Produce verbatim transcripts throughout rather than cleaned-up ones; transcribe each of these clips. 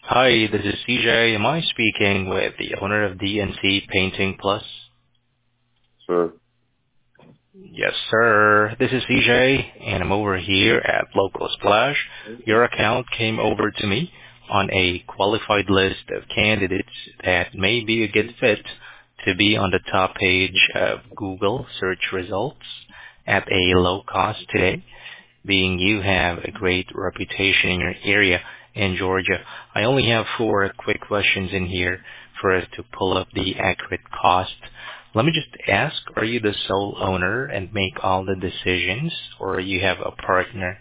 Hi, this is C J. Am I speaking with the owner of D N C Painting Plus? Sir. Yes, sir. This is C J, and I'm over here at Local Splash. Your account came over to me on a qualified list of candidates that may be a good fit to be on the top page of Google search results at a low cost today, being you have a great reputation in your area in Georgia. I only have four quick questions in here for us to pull up the accurate cost. Let me just ask, are you the sole owner and make all the decisions, or you have a partner?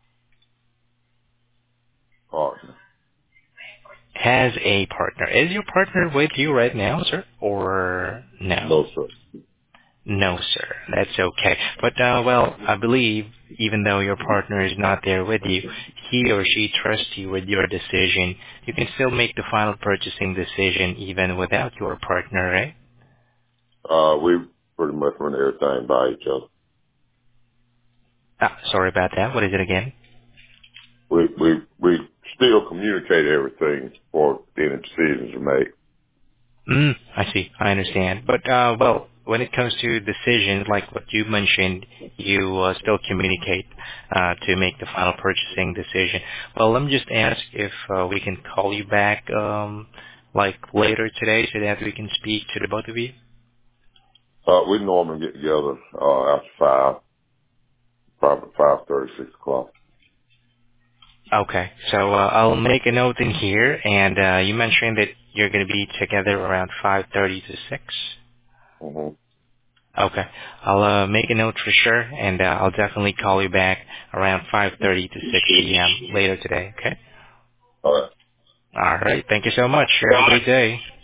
Partner. Has a partner. Is your partner with you right now, sir? Or no? No, sir. No, sir. That's okay. But, uh, well, I believe even though your partner is not there with you, he or she trusts you with your decision. You can still make the final purchasing decision even without your partner, right? Uh, we pretty much run everything by each other. Ah, sorry about that. What is it again? We, we, we still communicate everything before any decisions are made. Mm, I see. I understand. But, uh, well, when it comes to decisions like what you mentioned, you uh, still communicate uh, to make the final purchasing decision. Well, let me just ask if uh, we can call you back um, like later today so that we can speak to the both of you. Uh, we normally get together, uh, after five, probably five thirty, six o'clock. Okay. So uh, I'll make a note in here, and uh, you mentioned that you're going to be together around five thirty to six. Mm-hmm. Okay. I'll uh, make a note for sure, and uh, I'll definitely call you back around five thirty to six p.m. later today, okay? All right. All right. Thank you so much. You have a great day.